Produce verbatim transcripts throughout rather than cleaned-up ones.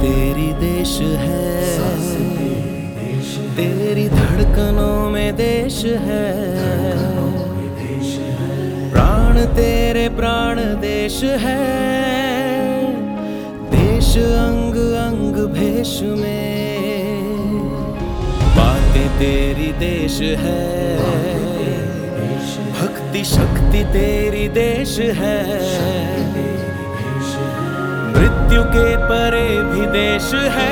तेरी देश है, तेरी धड़कनों में देश है, प्राण तेरे प्राण देश है, देश अंग अंग भेष में, बातें तेरी देश है, भक्ति शक्ति तेरी देश है, मृत्यु के परे भी देश है,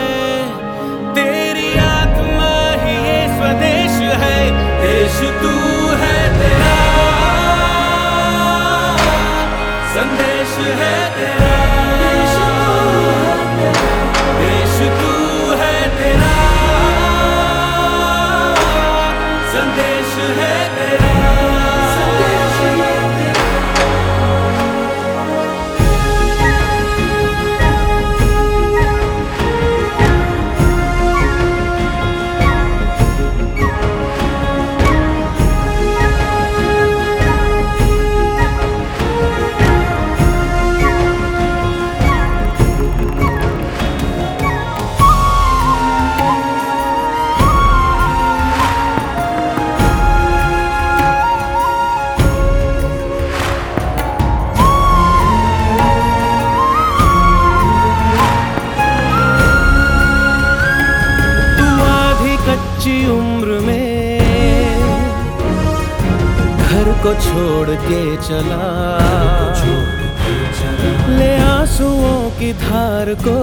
तेरी आत्मा ही ये स्वदेश है, देश तू है तेरा, संदेश है तेरा, देश तू है तेरा, संदेश है तेरा। उम्र में घर को छोड़ के चला, ले आंसुओं की धार को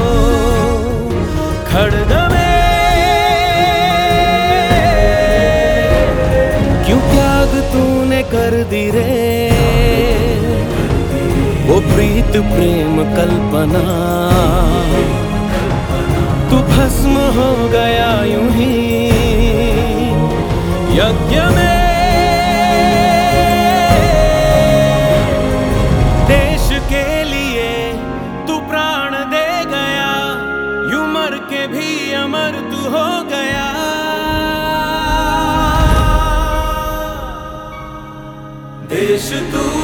खड्ग में, क्यों त्याग तूने कर दी रे, वो प्रीत प्रेम कल्पना, तू भस्म हो गया यूं ही यज्ञ में, देश के लिए तू प्राण दे गया, यूं मर के भी अमर तू हो गया, देश तू